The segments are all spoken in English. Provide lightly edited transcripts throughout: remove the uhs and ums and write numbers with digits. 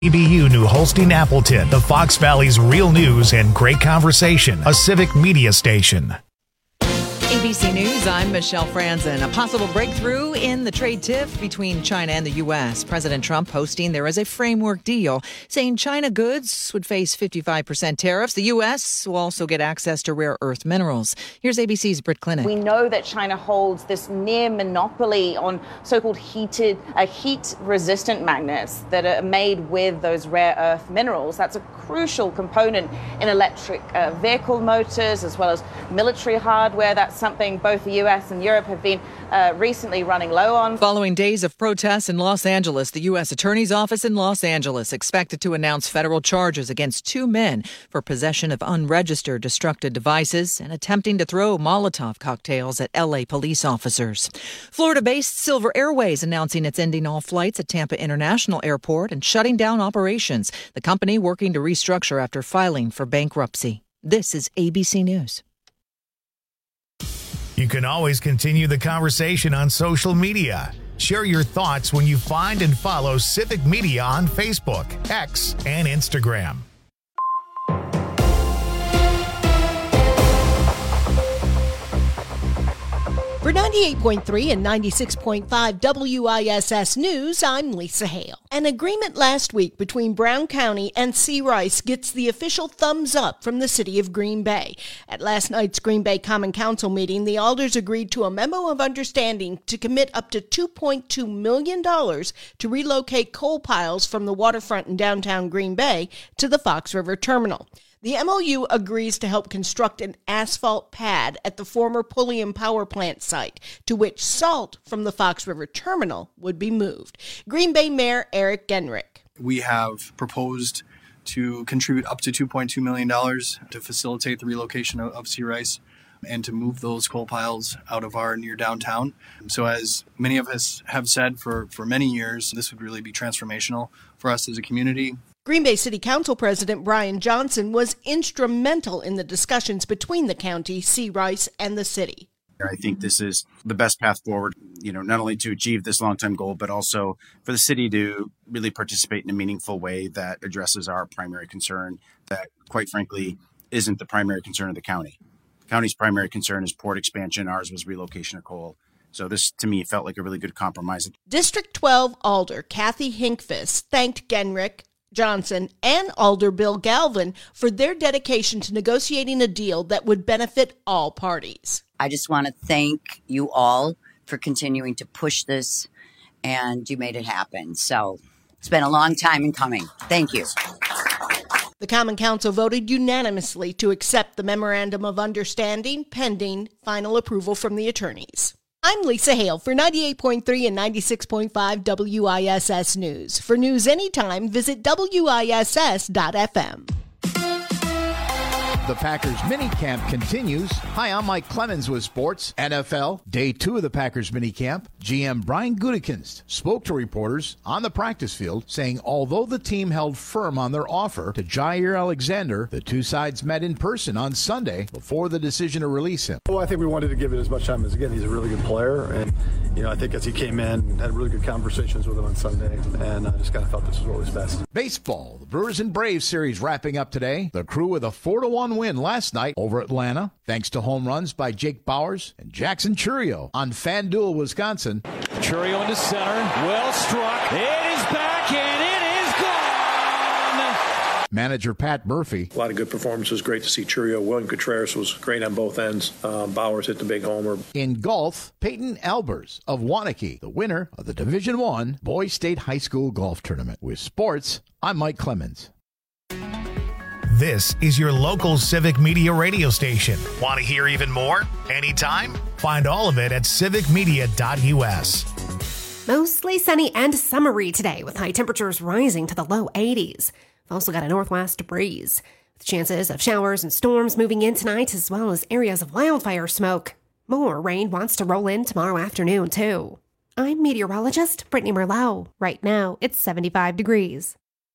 EBU New Holstein Appleton, the Fox Valley's real news and great conversation, a civic media station. ABC News, I'm Michelle Franzen. A possible breakthrough in the trade tiff between China and the U.S. President Trump posting there is a framework deal saying China goods would face 55% tariffs. The U.S. will also get access to rare earth minerals. Here's ABC's Britt Clinic. We know that China holds this near monopoly on so-called heat-resistant magnets that are made with those rare earth minerals. That's a crucial component in electric vehicle motors as well as military hardware. That's something both the U.S. and Europe have been recently running low on. Following days of protests in Los Angeles, the U.S. Attorney's Office in Los Angeles expected to announce federal charges against 2 men for possession of unregistered destructive devices and attempting to throw Molotov cocktails at L.A. police officers. Florida-based Silver Airways announcing it's ending all flights at Tampa International Airport and shutting down operations. The company working to restructure after filing for bankruptcy. This is ABC News. You can always continue the conversation on social media. Share your thoughts when you find and follow Civic Media on Facebook, X, and Instagram. For 98.3 and 96.5 WISS News, I'm Lisa Hale. An agreement last week between Brown County and C. Rice gets the official thumbs up from the city of Green Bay. At last night's Green Bay Common Council meeting, the alders agreed to a memo of understanding to commit up to $2.2 million to relocate coal piles from the waterfront in downtown Green Bay to the Fox River Terminal. The MOU agrees to help construct an asphalt pad at the former Pulliam Power Plant site, to which salt from the Fox River Terminal would be moved. Green Bay Mayor Eric Genrich. We have proposed to contribute up to $2.2 million to facilitate the relocation of C. Rice and to move those coal piles out of our near downtown. So as many of us have said for many years, this would really be transformational for us as a community. Green Bay City Council President Brian Johnson was instrumental in the discussions between the county, C. Rice, and the city. I think this is the best path forward, not only to achieve this long-term goal, but also for the city to really participate in a meaningful way that addresses our primary concern that, quite frankly, isn't the primary concern of the county. The county's primary concern is port expansion. Ours was relocation of coal. So this, to me, felt like a really good compromise. District 12 Alder Kathy Hinkfist thanked Genrich, Johnson, and Alder Bill Galvin for their dedication to negotiating a deal that would benefit all parties. I just want to thank you all for continuing to push this, and you made it happen. So it's been a long time in coming. Thank you. The Common Council voted unanimously to accept the Memorandum of Understanding pending final approval from the attorneys. I'm Lisa Hale for 98.3 and 96.5 WISS News. For news anytime, visit WISS.FM. The Packers minicamp continues. Hi, I'm Mike Clemens with sports. NFL, day 2 of the Packers minicamp. GM Brian Gutekunst spoke to reporters on the practice field, saying although the team held firm on their offer to Jair Alexander, the two sides met in person on Sunday before the decision to release him. Well, I think we wanted to give it as much time as again. He's a really good player, and I think as he came in, had really good conversations with him on Sunday, and I just kind of felt this was what was best. Baseball, the Brewers and Braves series wrapping up today. The Crew with a 4-1 win last night over Atlanta, thanks to home runs by Jake Bowers and Jackson Chourio on FanDuel, Wisconsin. Chourio into center, well struck. It is back and it is gone. Manager Pat Murphy. A lot of good performances. Great to see Chourio. William Contreras was great on both ends. Bowers hit the big homer. In golf, Peyton Albers of Waunakee, the winner of the Division I Boys State High School Golf Tournament. With sports, I'm Mike Clemens. This is your local Civic Media radio station. Want to hear even more? Anytime? Find all of it at civicmedia.us. Mostly sunny and summery today, with high temperatures rising to the low 80s. We've also got a northwest breeze, with chances of showers and storms moving in tonight, as well as areas of wildfire smoke. More rain wants to roll in tomorrow afternoon, too. I'm meteorologist Brittany Merlot. Right now, it's 75 degrees.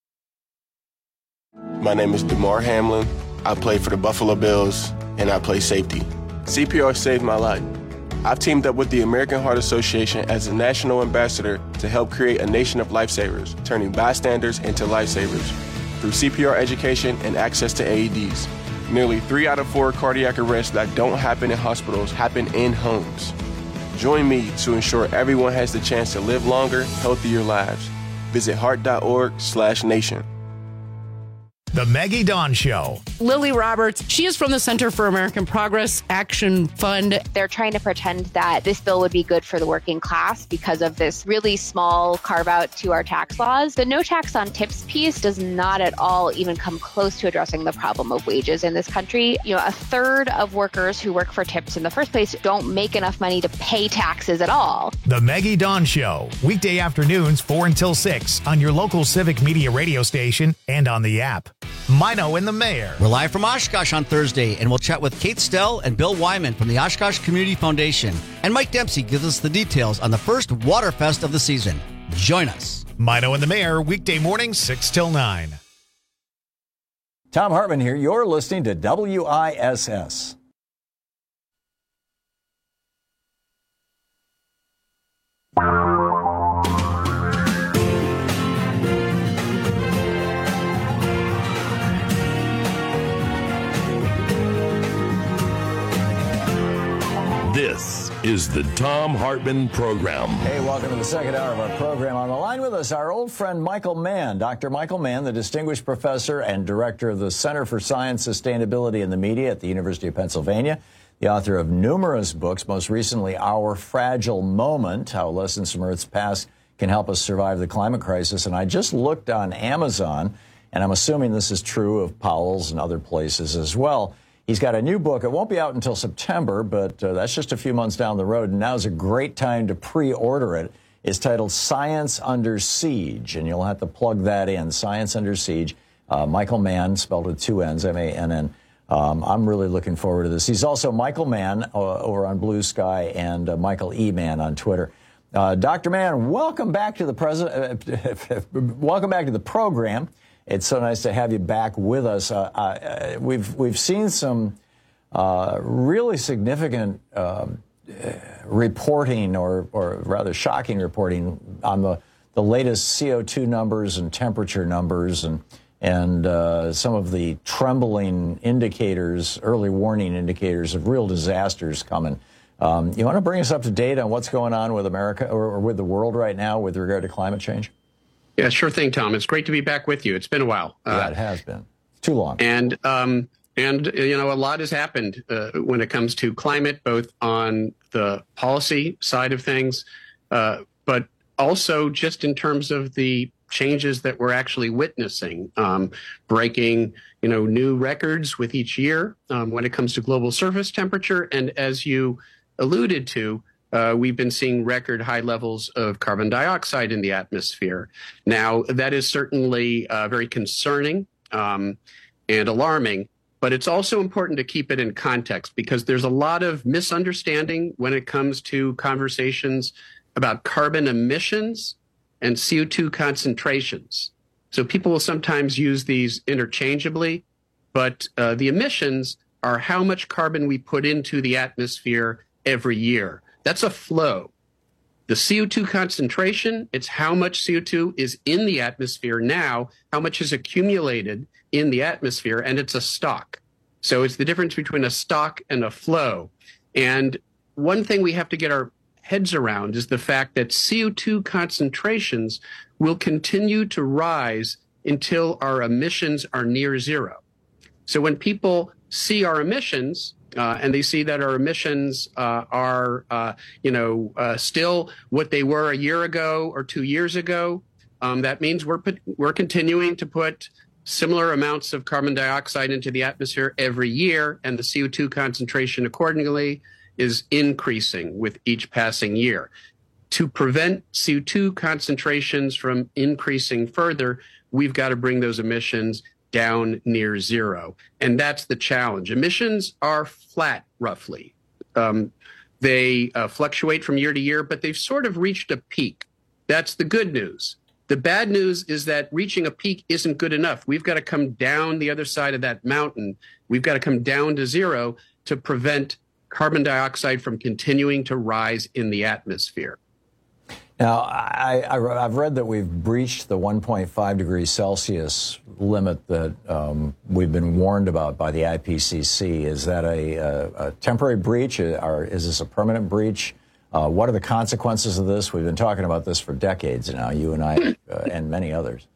My name is DeMar Hamlin. I play for the Buffalo Bills, and I play safety. CPR saved my life. I've teamed up with the American Heart Association as a national ambassador to help create a nation of lifesavers, turning bystanders into lifesavers through CPR education and access to AEDs. Nearly 3 out of 4 cardiac arrests that don't happen in hospitals happen in homes. Join me to ensure everyone has the chance to live longer, healthier lives. Visit heart.org/nation. The Maggie Dawn Show. Lily Roberts, she is from the Center for American Progress Action Fund. They're trying to pretend that this bill would be good for the working class because of this really small carve out to our tax laws. The no tax on tips piece does not at all even come close to addressing the problem of wages in this country. You know, a third of workers who work for tips in the first place don't make enough money to pay taxes at all. The Maggie Dawn Show, weekday afternoons 4 until 6 on your local Civic Media radio station and on the app. Mino and the Mayor. We're live from Oshkosh on Thursday, and we'll chat with Kate Stell and Bill Wyman from the Oshkosh Community Foundation. And Mike Dempsey gives us the details on the first Waterfest of the season. Join us. Mino and the Mayor, weekday mornings 6 till 9. Tom Hartman here. You're listening to WISS. This is the Tom Hartman Program. Hey, welcome to the second hour of our program. On the line with us, our old friend Michael Mann. Dr. Michael Mann, the distinguished professor and director of the Center for Science, Sustainability, and the Media at the University of Pennsylvania, the author of numerous books, most recently Our Fragile Moment, How Lessons from Earth's Past Can Help Us Survive the Climate Crisis. And I just looked on Amazon, and I'm assuming this is true of Powell's and other places as well. He's got a new book. It won't be out until September, but that's just a few months down the road. And now's a great time to pre-order it. It's titled Science Under Siege, and you'll have to plug that in, Science Under Siege. Michael Mann, spelled with 2 N's, M-A-N-N. I'm really looking forward to this. He's also Michael Mann over on Blue Sky and Michael E. Mann on Twitter. Dr. Mann, welcome back to the welcome back to the program. It's so nice to have you back with us. We've seen some really significant reporting, or rather shocking reporting, on the latest CO2 numbers and temperature numbers, and some of the trembling indicators, early warning indicators of real disasters coming. You want to bring us up to date on what's going on with America or with the world right now with regard to climate change? Yeah, sure thing, Tom. It's great to be back with you. It's been a while. Yeah, it has been. It's too long. And you know, a lot has happened when it comes to climate, both on the policy side of things, but also just in terms of the changes that we're actually witnessing, breaking, you know, new records with each year when it comes to global surface temperature. And as you alluded to, we've been seeing record high levels of carbon dioxide in the atmosphere. Now, that is certainly very concerning and alarming, but it's also important to keep it in context because there's a lot of misunderstanding when it comes to conversations about carbon emissions and CO2 concentrations. So people will sometimes use these interchangeably, but the emissions are how much carbon we put into the atmosphere every year. That's a flow. The CO2 concentration, it's how much CO2 is in the atmosphere now, how much is accumulated in the atmosphere, and it's a stock. So it's the difference between a stock and a flow. And one thing we have to get our heads around is the fact that CO2 concentrations will continue to rise until our emissions are near zero. So when people see our emissions, and they see that our emissions are, still what they were a year ago or 2 years ago, that means we're continuing to put similar amounts of carbon dioxide into the atmosphere every year, and the CO2 concentration accordingly is increasing with each passing year. To prevent CO2 concentrations from increasing further, we've got to bring those emissions down near zero. And that's the challenge. Emissions are flat, roughly. They fluctuate from year to year, but they've sort of reached a peak. That's the good news. The bad news is that reaching a peak isn't good enough. We've got to come down the other side of that mountain. We've got to come down to zero to prevent carbon dioxide from continuing to rise in the atmosphere. Now, I've read that we've breached the 1.5 degrees Celsius limit that we've been warned about by the IPCC. Is that a temporary breach, or is this a permanent breach? What are the consequences of this? We've been talking about this for decades now, you and I and many others.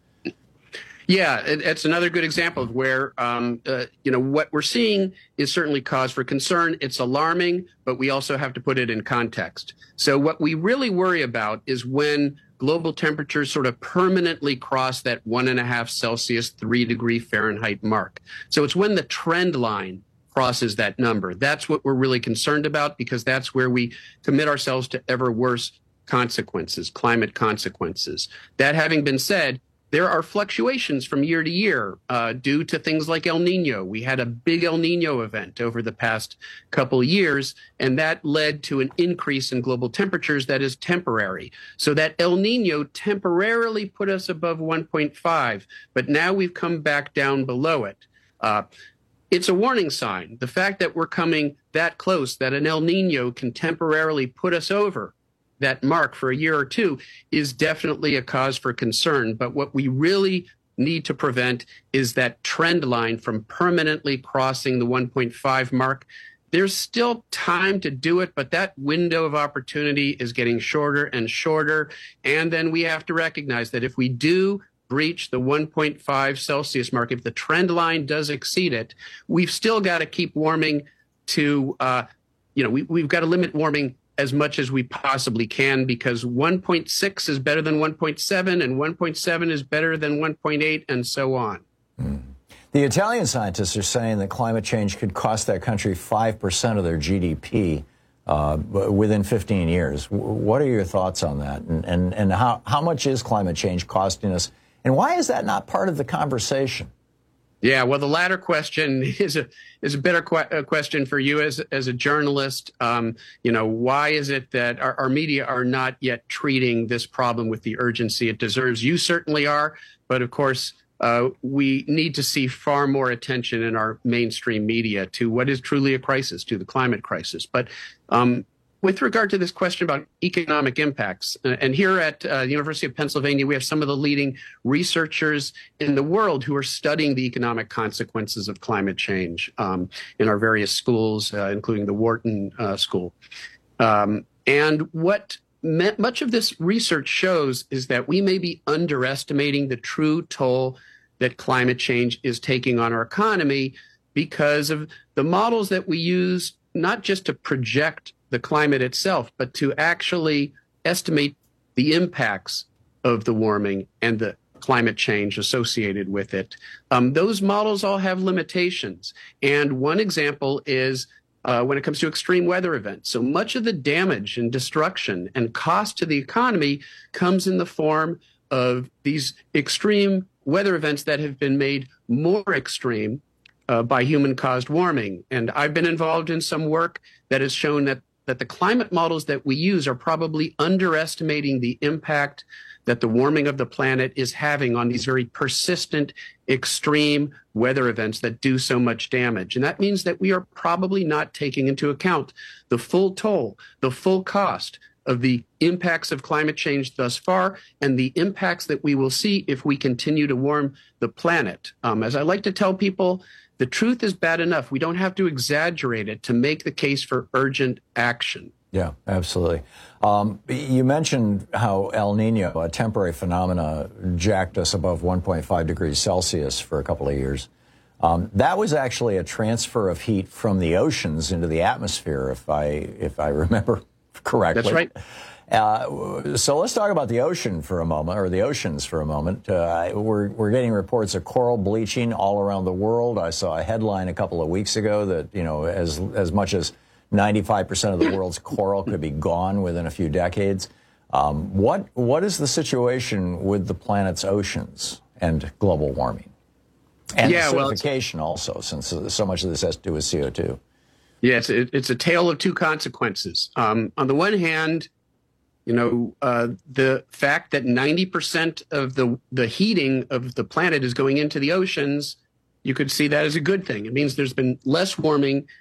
Yeah, it's another good example of where, what we're seeing is certainly cause for concern. It's alarming, but we also have to put it in context. So what we really worry about is when global temperatures sort of permanently cross that 1.5 Celsius, 3 degree Fahrenheit mark. So it's when the trend line crosses that number. That's what we're really concerned about, because that's where we commit ourselves to ever worse consequences, climate consequences. That having been said, there are fluctuations from year to year due to things like El Nino. We had a big El Nino event over the past couple of years, and that led to an increase in global temperatures that is temporary. So that El Nino temporarily put us above 1.5, but now we've come back down below it. It's a warning sign. The fact that we're coming that close, that an El Nino can temporarily put us over that mark for a year or two, is definitely a cause for concern. But what we really need to prevent is that trend line from permanently crossing the 1.5 mark. There's still time to do it, but that window of opportunity is getting shorter and shorter. And then we have to recognize that if we do breach the 1.5 Celsius mark, if the trend line does exceed it, we've still got to keep warming to, we've got to limit warming as much as we possibly can, because 1.6 is better than 1.7 and 1.7 is better than 1.8 and so on. The Italian scientists are saying that climate change could cost that country 5% of their GDP within 15 years. What are your thoughts on that? And how much is climate change costing us? And why is that not part of the conversation? Yeah, well, the latter question is a better question for you as a journalist. Why is it that our media are not yet treating this problem with the urgency it deserves? You certainly are, but of course, we need to see far more attention in our mainstream media to what is truly a crisis, to the climate crisis. But with regard to this question about economic impacts, and here at the University of Pennsylvania, we have some of the leading researchers in the world who are studying the economic consequences of climate change in our various schools, including the Wharton School. And what much of this research shows is that we may be underestimating the true toll that climate change is taking on our economy because of the models that we use, not just to project the climate itself, but to actually estimate the impacts of the warming and the climate change associated with it. Those models all have limitations. And one example is when it comes to extreme weather events. So much of the damage and destruction and cost to the economy comes in the form of these extreme weather events that have been made more extreme by human-caused warming. And I've been involved in some work that has shown that the climate models that we use are probably underestimating the impact that the warming of the planet is having on these very persistent, extreme weather events that do so much damage. And that means that we are probably not taking into account the full toll, the full cost of the impacts of climate change thus far and the impacts that we will see if we continue to warm the planet. As I like to tell people, the truth is bad enough. We don't have to exaggerate it to make the case for urgent action. Yeah, absolutely. You mentioned how El Nino, a temporary phenomena, jacked us above 1.5 degrees Celsius for a couple of years. That was actually a transfer of heat from the oceans into the atmosphere, if I remember correctly. That's right. So let's talk about the ocean for a moment, or the oceans for a moment. We're getting reports of coral bleaching all around the world. I saw a headline a couple of weeks ago that, as much as 95% of the world's coral could be gone within a few decades. What is the situation with the planet's oceans and global warming? And acidification also, since so much of this has to do with CO2. Yes, it's a tale of two consequences. On the one hand, the fact that 90% of the heating of the planet is going into the oceans, you could see that as a good thing. It means there's been less warming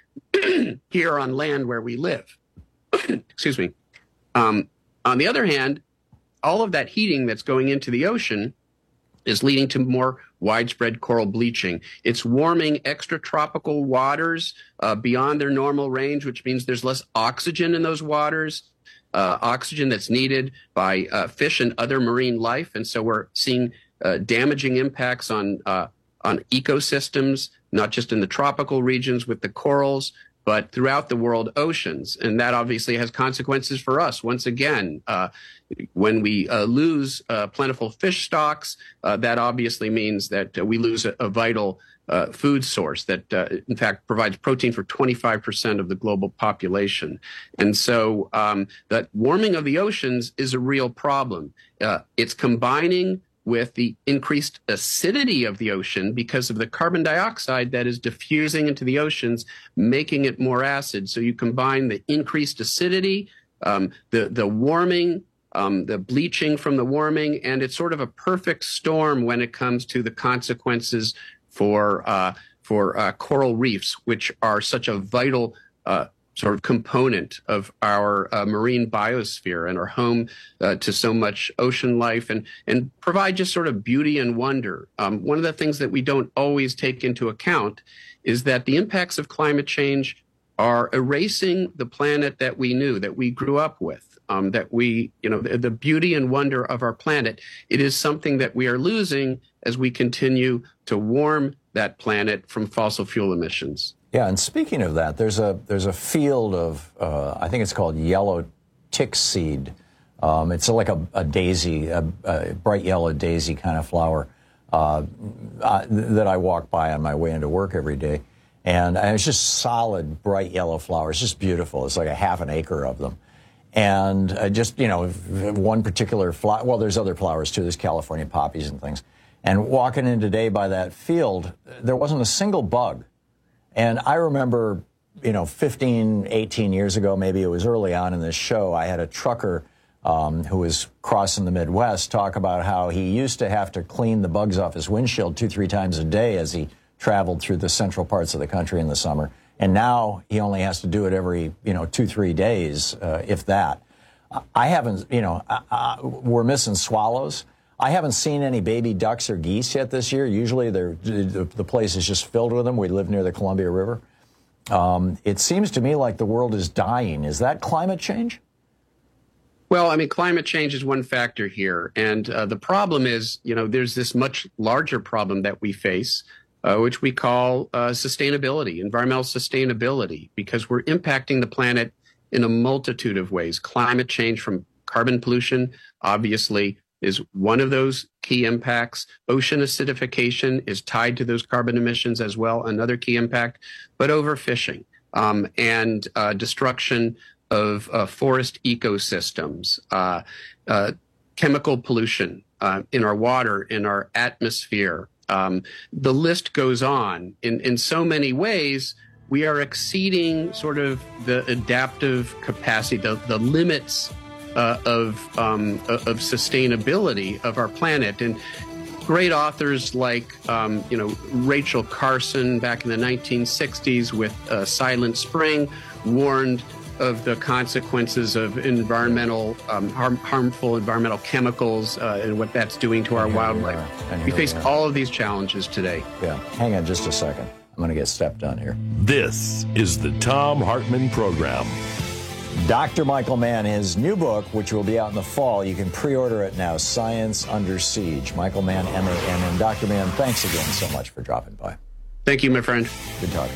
here on land where we live. Excuse me. On the other hand, all of that heating that's going into the ocean is leading to more widespread coral bleaching. It's warming extratropical waters beyond their normal range, which means there's less oxygen in those waters, oxygen that's needed by fish and other marine life. And so we're seeing damaging impacts on ecosystems, not just in the tropical regions with the corals, but throughout the world oceans. And that obviously has consequences for us. Once again, when we lose plentiful fish stocks, that obviously means that we lose a vital food source that, in fact, provides protein for 25% of the global population. And so that warming of the oceans is a real problem. It's combining with the increased acidity of the ocean because of the carbon dioxide that is diffusing into the oceans, making it more acid. So you combine the increased acidity, the warming, the bleaching from the warming, and it's sort of a perfect storm when it comes to the consequences for coral reefs, which are such a vital sort of component of our marine biosphere and are home to so much ocean life and provide just sort of beauty and wonder. One of the things that we don't always take into account is that the impacts of climate change are erasing the planet that we knew, that we grew up with, that we, the beauty and wonder of our planet. It is something that we are losing as we continue to warm that planet from fossil fuel emissions. Yeah, and speaking of that, there's a field of I think it's called yellow tick seed. It's like a daisy, a bright yellow daisy kind of flower that I walk by on my way into work every day, and it's just solid bright yellow flowers, just beautiful. It's like a half an acre of them, and one particular flower. Well, there's other flowers too. There's California poppies and things. And walking in today by that field, there wasn't a single bug. And I remember, 15, 18 years ago, maybe it was early on in this show, I had a trucker who was crossing the Midwest talk about how he used to have to clean the bugs off his windshield 2-3 times a day as he traveled through the central parts of the country in the summer. And now he only has to do it every, 2-3 days, if that. I haven't, we're missing swallows. I haven't seen any baby ducks or geese yet this year. Usually the place is just filled with them. We live near the Columbia River. It seems to me like the world is dying. Is that climate change? Well, climate change is one factor here. And the problem is, there's this much larger problem that we face, which we call sustainability, environmental sustainability, because we're impacting the planet in a multitude of ways. Climate change from carbon pollution, obviously, is one of those key impacts. Ocean acidification is tied to those carbon emissions as well, another key impact. But overfishing and destruction of forest ecosystems, chemical pollution in our water, in our atmosphere. The list goes on. In so many ways, we are exceeding sort of the adaptive capacity, the limits of sustainability of our planet. And great authors like, Rachel Carson back in the 1960s with Silent Spring warned of the consequences of environmental, harmful environmental chemicals and what that's doing to our wildlife. We face all of these challenges today. Yeah, hang on just a second. I'm going to get stepped on here. This is the Thom Hartmann Program. Dr. Michael Mann, his new book, which will be out in the fall, you can pre-order it now, Science Under Siege. Michael Mann, M-A-N-N. Dr. Mann, thanks again so much for dropping by. Thank you, my friend. Good talking.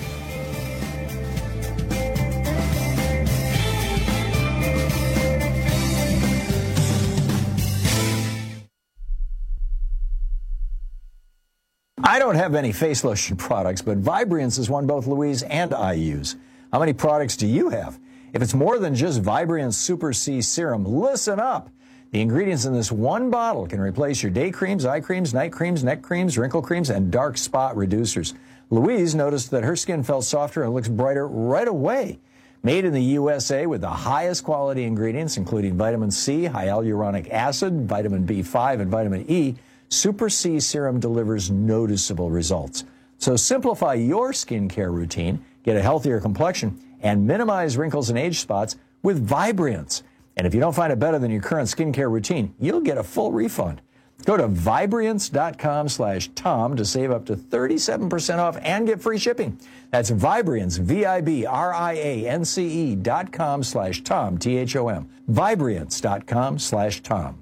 I don't have any face lotion products, but Vibriance is one both Louise and I use. How many products do you have? If it's more than just Vibriance Super C Serum, listen up. The ingredients in this one bottle can replace your day creams, eye creams, night creams, neck creams, wrinkle creams, and dark spot reducers. Louise noticed that her skin felt softer and looks brighter right away. Made in the USA with the highest quality ingredients, including vitamin C, hyaluronic acid, vitamin B5, and vitamin E, Super C Serum delivers noticeable results. So simplify your skincare routine, get a healthier complexion, and minimize wrinkles and age spots with Vibrance. And if you don't find it better than your current skincare routine, you'll get a full refund. Go to Vibrance.com/Tom to save up to 37% off and get free shipping. That's Vibrance, Vibrance.com/Tom, Thom. Vibrance.com/Tom.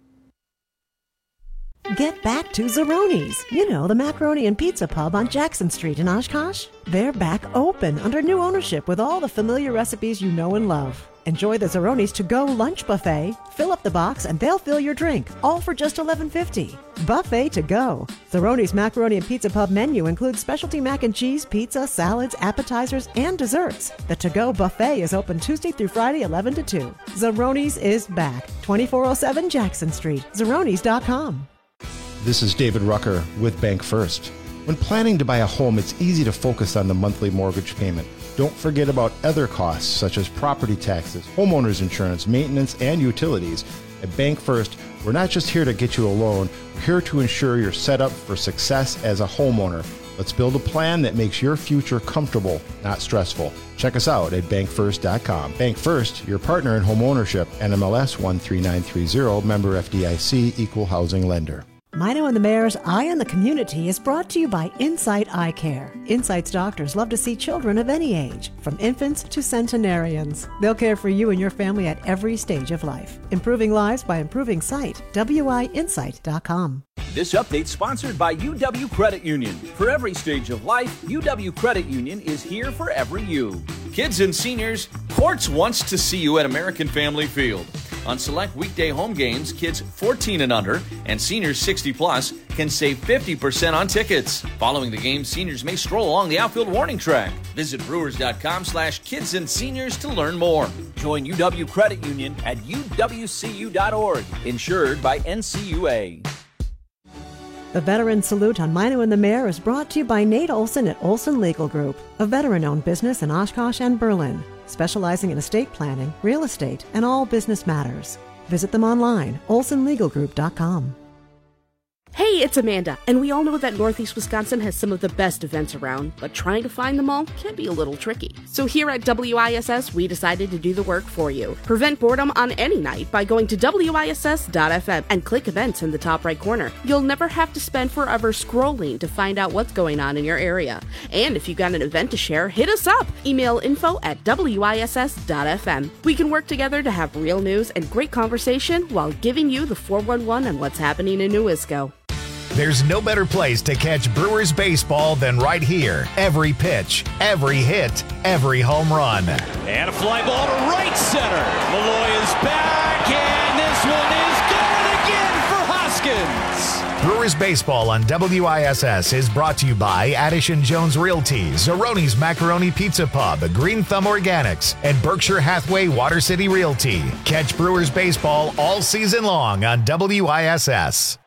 Get back to Zeroni's. You know, the macaroni and pizza pub on Jackson Street in Oshkosh. They're back open under new ownership with all the familiar recipes you know and love. Enjoy the Zeroni's to-go lunch buffet. Fill up the box and they'll fill your drink, all for just $11.50. Buffet to go. Zeroni's Macaroni and Pizza Pub menu includes specialty mac and cheese, pizza, salads, appetizers, and desserts. The to-go buffet is open Tuesday through Friday, 11 to 2. Zeroni's is back. 2407 Jackson Street. Zeronis.com. This is David Rucker with Bank First. When planning to buy a home, it's easy to focus on the monthly mortgage payment. Don't forget about other costs such as property taxes, homeowners insurance, maintenance, and utilities. At Bank First, we're not just here to get you a loan, we're here to ensure you're set up for success as a homeowner. Let's build a plan that makes your future comfortable, not stressful. Check us out at bankfirst.com. Bank First, your partner in home ownership, NMLS 13930, member FDIC, equal housing lender. Mino and the Mayor's Eye on the Community is brought to you by Insight Eye Care. Insight's doctors love to see children of any age, from infants to centenarians. They'll care for you and your family at every stage of life. Improving lives by improving sight. WIinsight.com. This update sponsored by UW Credit Union. For every stage of life, UW Credit Union is here for every you. Kids and seniors, Quartz wants to see you at American Family Field. On select weekday home games, kids 14 and under and seniors 60 plus can save 50% on tickets. Following the game, seniors may stroll along the outfield warning track. Visit brewers.com/kids and seniors to learn more. Join UW Credit Union at uwcu.org. Insured by NCUA. The Veteran Salute on Mino and the Mayor is brought to you by Nate Olson at Olson Legal Group, a veteran-owned business in Oshkosh and Berlin, specializing in estate planning, real estate, and all business matters. Visit them online, olsonlegalgroup.com. Hey, it's Amanda, and we all know that Northeast Wisconsin has some of the best events around, but trying to find them all can be a little tricky. So here at WISS, we decided to do the work for you. Prevent boredom on any night by going to WISS.FM and click events in the top right corner. You'll never have to spend forever scrolling to find out what's going on in your area. And if you've got an event to share, hit us up. Email info@WISS.FM. We can work together to have real news and great conversation while giving you the 411 on what's happening in New Isco. There's no better place to catch Brewers baseball than right here. Every pitch, every hit, every home run. And a fly ball to right center. Malloy is back, and this one is gone again for Hoskins. Brewers baseball on WISS is brought to you by Addish & Jones Realty, Zeroni's Macaroni Pizza Pub, Green Thumb Organics, and Berkshire Hathaway Water City Realty. Catch Brewers baseball all season long on WISS.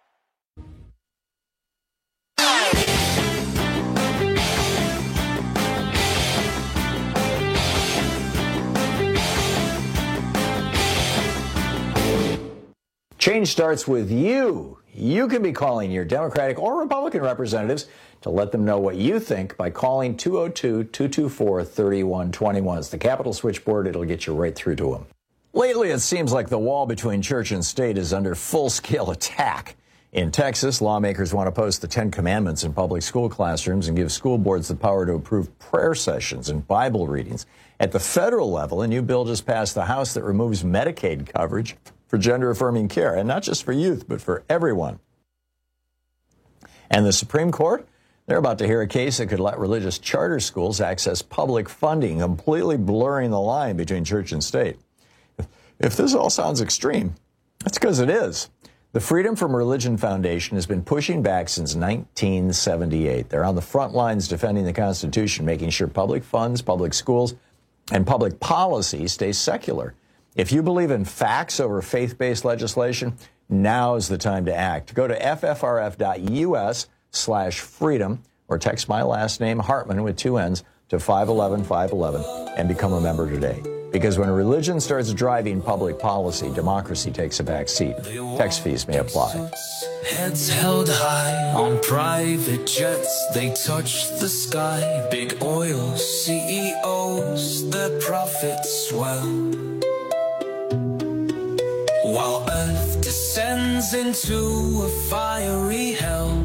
Change starts with you. You can be calling your Democratic or Republican representatives to let them know what you think by calling 202-224-3121. It's the Capitol switchboard. It'll get you right through to them. Lately, it seems like the wall between church and state is under full-scale attack. In Texas, lawmakers want to post the 10 Commandments in public school classrooms and give school boards the power to approve prayer sessions and Bible readings. At the federal level, a new bill just passed the House that removes Medicaid coverage for gender-affirming care, and not just for youth, but for everyone. And the Supreme Court, they're about to hear a case that could let religious charter schools access public funding, completely blurring the line between church and state. If this all sounds extreme, that's because it is. The Freedom from Religion Foundation has been pushing back since 1978. They're on the front lines defending the Constitution, making sure public funds, public schools, and public policy stay secular. If you believe in facts over faith-based legislation, now is the time to act. Go to ffrf.us/freedom or text my last name, Hartman, with 2 N's, to 511-511 and become a member today. Because when religion starts driving public policy, democracy takes a back seat. Tax fees may apply. Heads held high on private jets, they touch the sky. Big oil CEOs, their profits swell. While Earth descends into a fiery hell.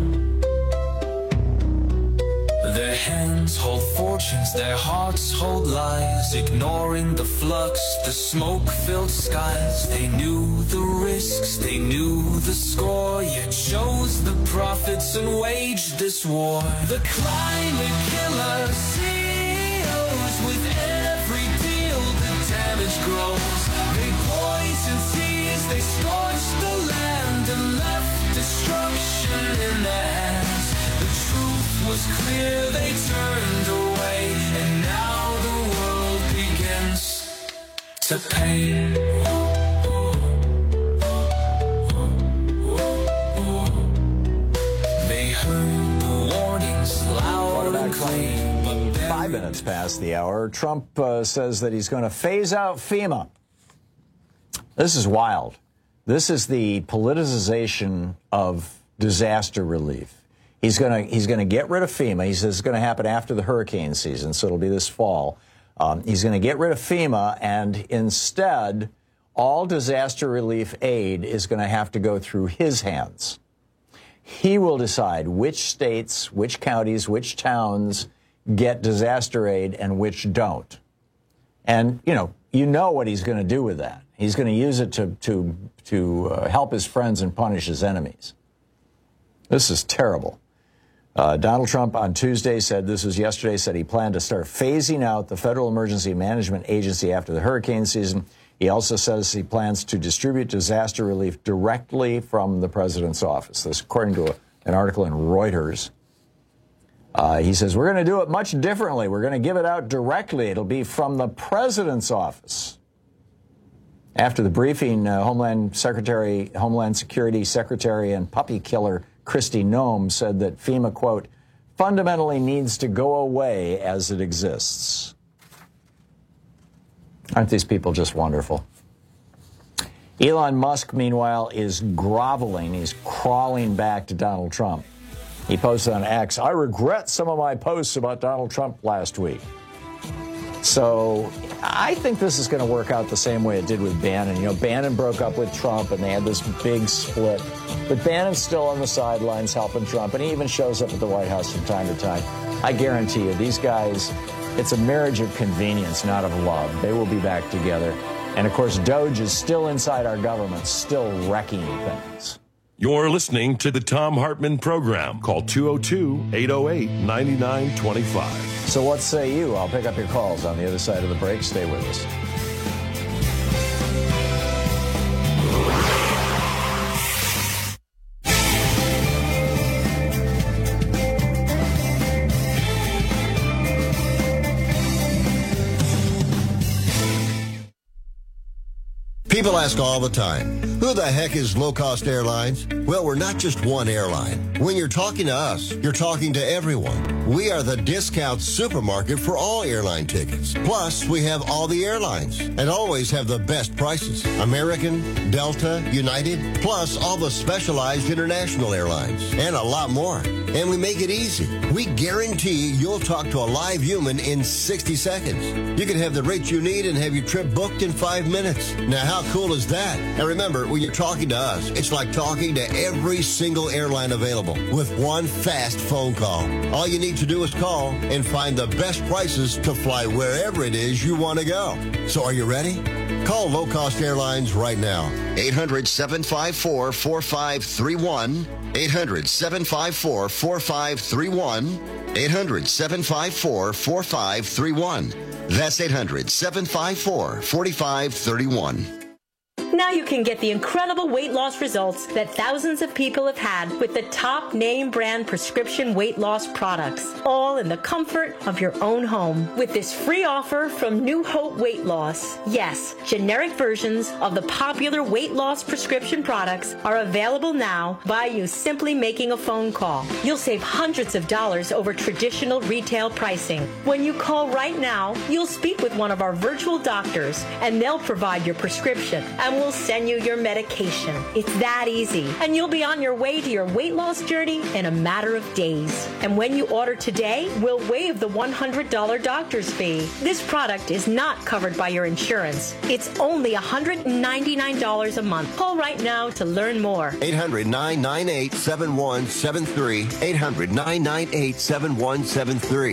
Their hands hold fortunes, their hearts hold lies. Ignoring the flux, the smoke-filled skies. They knew the risks, they knew the score, yet chose the profits and waged this war. The climate killer CEOs, with every deal the damage grows. They poison seas, they scorched the land and left destruction in their hands. The truth was clear, they turned away, and now the world begins to pay. They heard the warnings loud and clear. 5 minutes past the hour. Trump says that he's going to phase out FEMA. This is wild. This is the politicization of disaster relief. He's going to get rid of FEMA. He says it's going to happen after the hurricane season, so it'll be this fall. He's going to get rid of FEMA, and instead, all disaster relief aid is going to have to go through his hands. He will decide which states, which counties, which towns get disaster aid and which don't. And, you know what he's going to do with that. He's going to use it to help his friends and punish his enemies. This is terrible. Donald Trump on Tuesday said, this was yesterday, said he planned to start phasing out the Federal Emergency Management Agency after the hurricane season. He also says he plans to distribute disaster relief directly from the president's office. This according to an article in Reuters. He says, we're going to do it much differently. We're going to give it out directly. It'll be from the president's office. After the briefing, Homeland Security Secretary and puppy killer Kristi Noem said that FEMA, quote, fundamentally needs to go away as it exists. Aren't these people just wonderful? Elon Musk, meanwhile, is groveling. He's crawling back to Donald Trump. He posted on X, I regret some of my posts about Donald Trump last week. So I think this is going to work out the same way it did with Bannon. Bannon broke up with Trump, and they had this big split. But Bannon's still on the sidelines helping Trump, and he even shows up at the White House from time to time. I guarantee you, these guys, it's a marriage of convenience, not of love. They will be back together. And, of course, Doge is still inside our government, still wrecking things. You're listening to the Thom Hartmann Program. Call 202-808-9925. So what say you? I'll pick up your calls on the other side of the break. Stay with us. People ask all the time, who the heck is Low Cost Airlines? Well, we're not just one airline. When you're talking to us, you're talking to everyone. We are the discount supermarket for all airline tickets. Plus, we have all the airlines and always have the best prices. American, Delta, United, plus all the specialized international airlines and a lot more. And we make it easy. We guarantee you'll talk to a live human in 60 seconds. You can have the rates you need and have your trip booked in 5 minutes. Now, how cool is that? And remember, when you're talking to us, it's like talking to every single airline available with one fast phone call. All you need to do is call and find the best prices to fly wherever it is you want to go. So are you ready? Call Low Cost Airlines right now. 800-754-4531. 800-754-4531. 800-754-4531. That's 800-754-4531. Now you can get the incredible weight loss results that thousands of people have had with the top name brand prescription weight loss products, all in the comfort of your own home. With this free offer from New Hope Weight Loss. Yes, generic versions of the popular weight loss prescription products are available now by you simply making a phone call. You'll save hundreds of dollars over traditional retail pricing. When you call right now, you'll speak with one of our virtual doctors and they'll provide your prescription and we'll send you your medication. It's that easy. And you'll be on your way to your weight loss journey in a matter of days. And when you order today, we'll waive the $100 doctor's fee. This product is not covered by your insurance. It's only $199 a month. Call right now to learn more. 800-998-7173. 800-998-7173.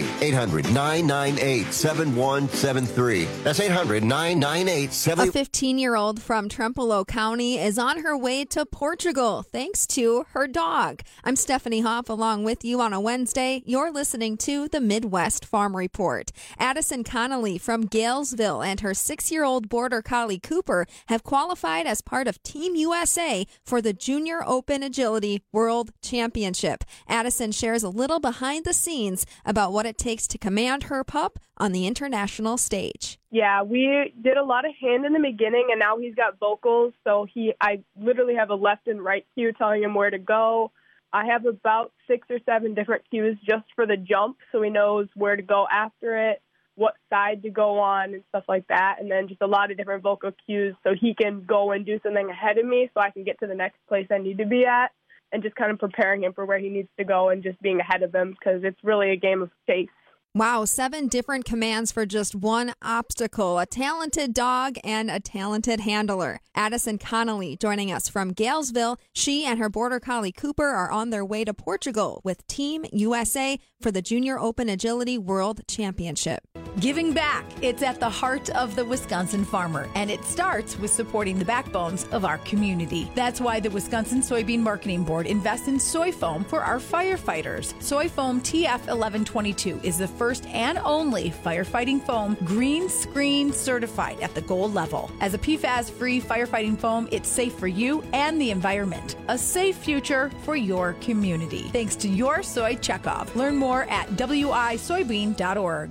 800-998-7173. That's 800-998-7173. A 15-year-old from Trempealeau County is on her way to Portugal thanks to her dog. I'm Stephanie Hoff along with you on a Wednesday. You're listening to the Midwest Farm Report. Addison Connolly from Galesville and her 6-year-old Border Collie Cooper have qualified as part of Team USA for the Junior Open Agility World Championship. Addison shares a little behind the scenes about what it takes to command her pup on the international stage. Yeah, we did a lot of hand in the beginning, and now he's got vocals, so I literally have a left and right cue telling him where to go. I have about 6 or 7 different cues just for the jump, so he knows where to go after it, what side to go on, and stuff like that, and then just a lot of different vocal cues so he can go and do something ahead of me so I can get to the next place I need to be at, and just kind of preparing him for where he needs to go and just being ahead of him because it's really a game of chase. Wow, 7 different commands for just one obstacle. A talented dog and a talented handler. Addison Connolly joining us from Galesville. She and her Border Collie Cooper are on their way to Portugal with Team USA for the Junior Open Agility World Championship. Giving back. It's at the heart of the Wisconsin farmer, and it starts with supporting the backbones of our community. That's why the Wisconsin Soybean Marketing Board invests in soy foam for our firefighters. Soy foam TF1122 is the first and only firefighting foam green screen certified at the gold level. As a PFAS-free firefighting foam, it's safe for you and the environment. A safe future for your community. Thanks to your Soy Checkoff. Learn more at wisoybean.org.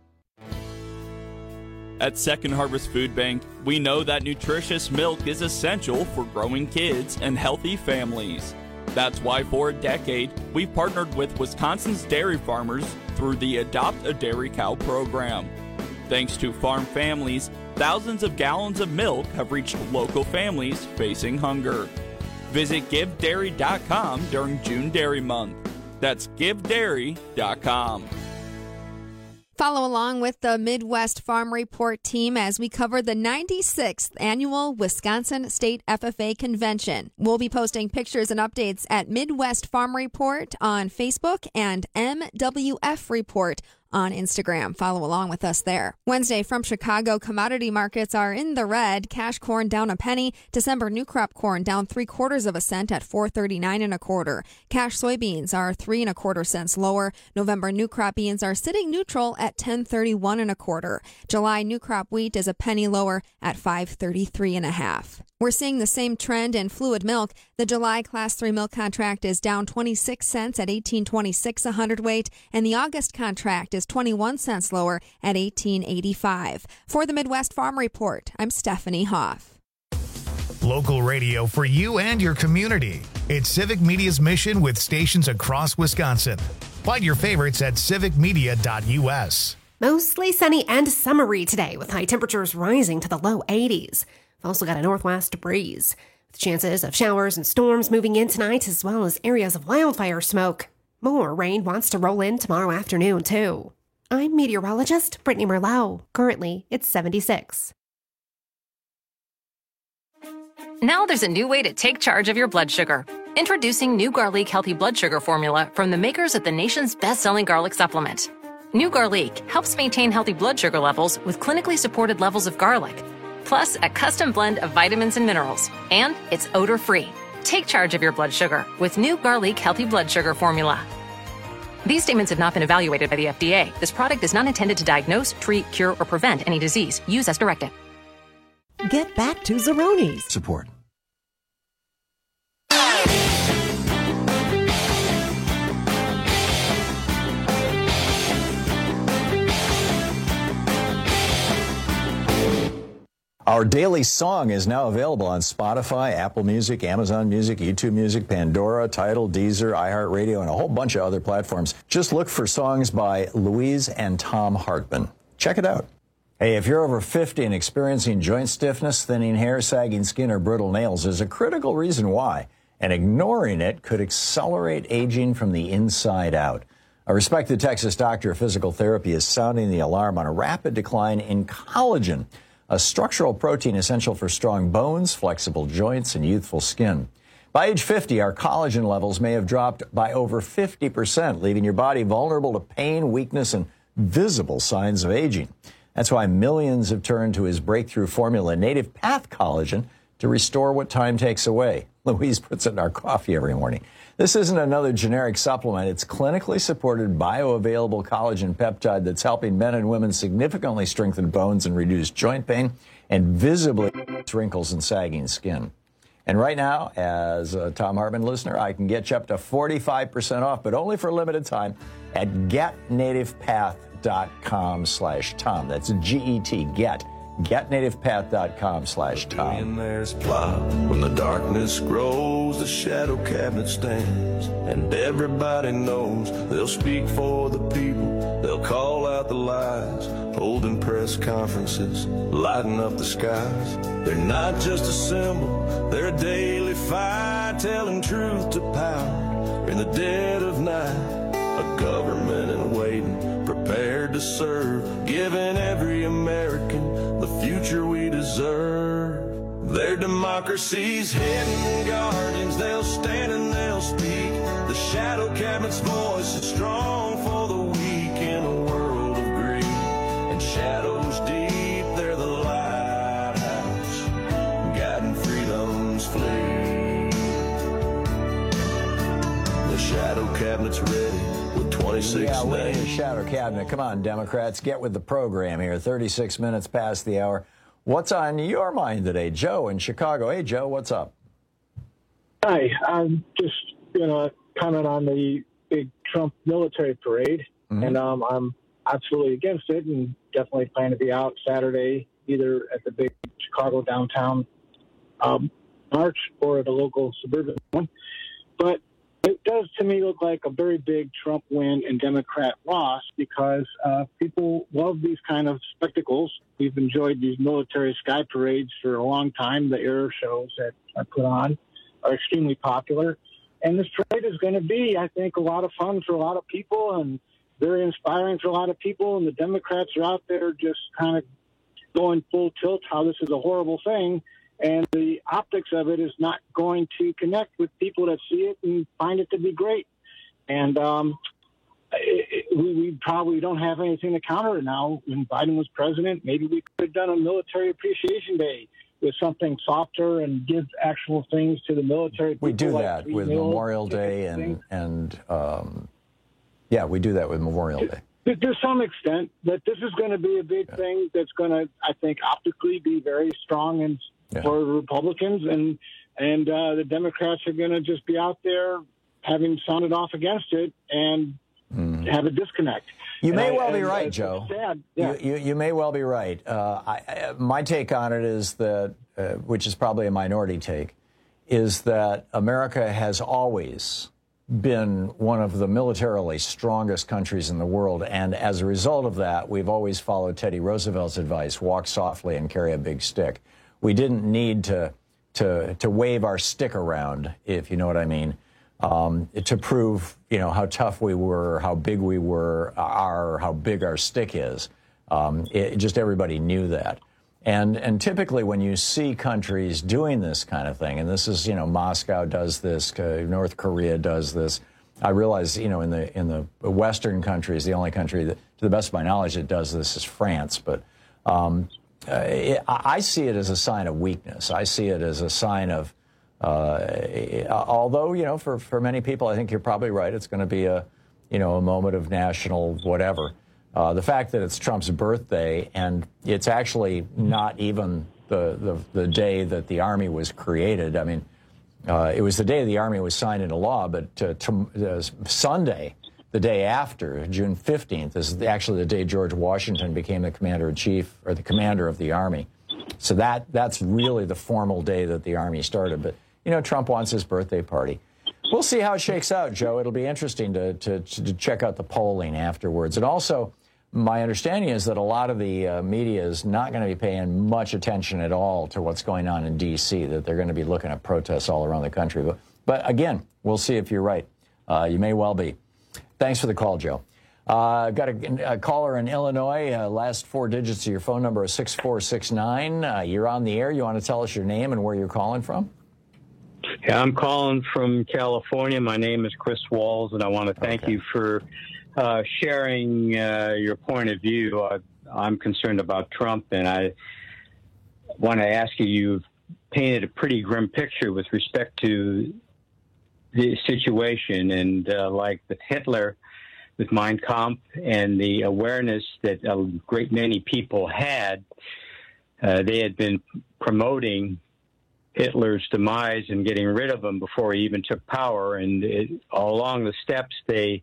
At Second Harvest Food Bank, we know that nutritious milk is essential for growing kids and healthy families. That's why for a decade, we've partnered with Wisconsin's dairy farmers through the Adopt a Dairy Cow program. Thanks to farm families, thousands of gallons of milk have reached local families facing hunger. Visit GiveDairy.com during June Dairy Month. That's GiveDairy.com. Follow along with the Midwest Farm Report team as we cover the 96th Annual Wisconsin State FFA Convention. We'll be posting pictures and updates at Midwest Farm Report on Facebook and MWF Report on Instagram. Follow along with us there. Wednesday from Chicago, commodity markets are in the red. Cash corn down a penny. December new crop corn down 3/4 cent at $4.39 1/4. Cash soybeans are 3 1/4 cents lower. November new crop beans are sitting neutral at $10.31 1/4. July new crop wheat is a penny lower at $5.33 1/2. We're seeing the same trend in fluid milk. The July Class 3 milk contract is down 26 cents at $18.26 a hundredweight, and the August contract is 21 cents lower at $18.85. For the Midwest Farm Report, I'm Stephanie Hoff. Local radio for you and your community. It's Civic Media's mission with stations across Wisconsin. Find your favorites at civicmedia.us. Mostly sunny and summery today with high temperatures rising to the low 80s. We've also got a northwest breeze with chances of showers and storms moving in tonight as well as areas of wildfire smoke. More rain wants to roll in tomorrow afternoon too. I'm meteorologist Brittany Merlot. Currently, it's 76. Now there's a new way to take charge of your blood sugar. Introducing New Garlic Healthy Blood Sugar Formula from the makers of the nation's best-selling garlic supplement. New Garlic helps maintain healthy blood sugar levels with clinically supported levels of garlic, plus a custom blend of vitamins and minerals, and it's odor-free. Take charge of your blood sugar with New Garlic Healthy Blood Sugar Formula. These statements have not been evaluated by the FDA. This product is not intended to diagnose, treat, cure, or prevent any disease. Use as directed. Get back to Zeroni's. Support. Our daily song is now available on Spotify, Apple Music, Amazon Music, YouTube Music, Pandora, Tidal, Deezer, iHeartRadio, and a whole bunch of other platforms. Just look for songs by Louise and Tom Hartman. Check it out. Hey, if you're over 50 and experiencing joint stiffness, thinning hair, sagging skin, or brittle nails, there's a critical reason why, and ignoring it could accelerate aging from the inside out. A respected Texas doctor of physical therapy is sounding the alarm on a rapid decline in collagen, a structural protein essential for strong bones, flexible joints, and youthful skin. By age 50, our collagen levels may have dropped by over 50%, leaving your body vulnerable to pain, weakness, and visible signs of aging. That's why millions have turned to his breakthrough formula, Native Path Collagen, to restore what time takes away. Louise puts it in our coffee every morning. This isn't another generic supplement. It's clinically supported bioavailable collagen peptide that's helping men and women significantly strengthen bones and reduce joint pain and visibly reduce wrinkles and sagging skin. And right now, as a Tom Hartman listener, I can get you up to 45% off, but only for a limited time at getnativepath.com/Tom. That's G-E-T, getnativepath.com/Tom. Millionaires plot when the darkness grows, the shadow cabinet stands, and everybody knows they'll speak for the people, they'll call out the lies, holding press conferences, lighting up the skies. They're not just a symbol, they're a daily fight, telling truth to power in the dead of night. A government in waiting, prepared to serve, giving every American the future we deserve. Their democracy's hidden guardians, they'll stand and they'll speak. The shadow cabinet's voice is strong for the weak in a world of greed. And shadows deep, they're the lighthouse, guiding freedom's fleet. The shadow cabinet's ready. 26 yeah, we're in the shadow cabinet. Come on, Democrats, get with the program here. 36 minutes past the hour. What's on your mind today? Joe in Chicago. Hey, Joe, what's up? Hi. I'm just going to comment on the big Trump military parade. Mm-hmm. And I'm absolutely against it and definitely plan to be out Saturday, either at the big Chicago downtown march or at a local suburban one. But it does, to me, look like a very big Trump win and Democrat loss because people love these kind of spectacles. We've enjoyed these military sky parades for a long time. The air shows that are put on are extremely popular. And this parade is going to be, I think, a lot of fun for a lot of people and very inspiring for a lot of people. And the Democrats are out there just kind of going full tilt how this is a horrible thing. And the optics of it is not going to connect with people that see it and find it to be great. And we probably don't have anything to counter it now. When Biden was president, maybe we could have done a military appreciation day with something softer and give actual things to the military people. We do like that with Memorial Day and yeah, we do that with Memorial Day. To some extent, but this is going to be a big thing that's going to, I think, optically be very strong and for Republicans, and the Democrats are going to just be out there having sounded off against it and have a disconnect. You may well be right, Joe. Sad. Yeah. You may well be right. My take on it is that, which is probably a minority take, is that America has always been one of the militarily strongest countries in the world, and as a result of that, we've always followed Teddy Roosevelt's advice: walk softly and carry a big stick. We didn't need to wave our stick around, if you know what I mean, to prove, how tough we were, how big we were, how big our stick is. Just everybody knew that. And typically when you see countries doing this kind of thing, and this is, Moscow does this, North Korea does this. I realize, in the Western countries, the only country that, to the best of my knowledge, that does this is France. But I see it as a sign of weakness. I see it as a sign of, although, for many people, I think you're probably right. It's going to be a moment of national whatever. The fact that it's Trump's birthday and it's actually not even the day that the Army was created. I mean, it was the day the Army was signed into law, but Sunday, the day after, June 15th, is actually the day George Washington became the commander-in-chief, or the commander of the Army. So that's really the formal day that the Army started. But, you know, Trump wants his birthday party. We'll see how it shakes out, Joe. It'll be interesting to check out the polling afterwards. And also, my understanding is that a lot of the media is not going to be paying much attention at all to what's going on in D.C., that they're going to be looking at protests all around the country. But again, we'll see if you're right. You may well be. Thanks for the call, Joe. I've got a caller in Illinois. Last four digits of your phone number is 6469. You're on the air. You want to tell us your name and where you're calling from? Yeah, I'm calling from California. My name is Chris Walls, and I want to thank you for sharing your point of view. I'm concerned about Trump, and I want to ask you, you've painted a pretty grim picture with respect to the situation, and like with Hitler, with Mein Kampf, and the awareness that a great many people had, they had been promoting Hitler's demise and getting rid of him before he even took power. And all along the steps, they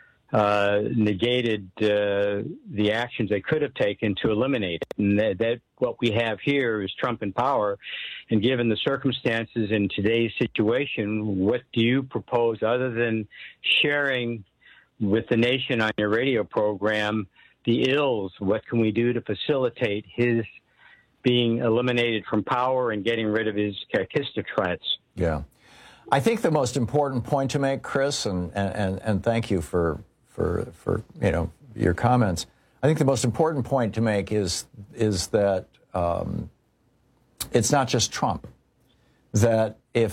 negated the actions they could have taken to eliminate it. And that what we have here is Trump in power. And given the circumstances in today's situation, what do you propose other than sharing with the nation on your radio program the ills? What can we do to facilitate his being eliminated from power and getting rid of his constituents? Yeah. I think the most important point to make, Chris, and thank you for you know, your comments. I think the most important point to make is that it's not just Trump. That if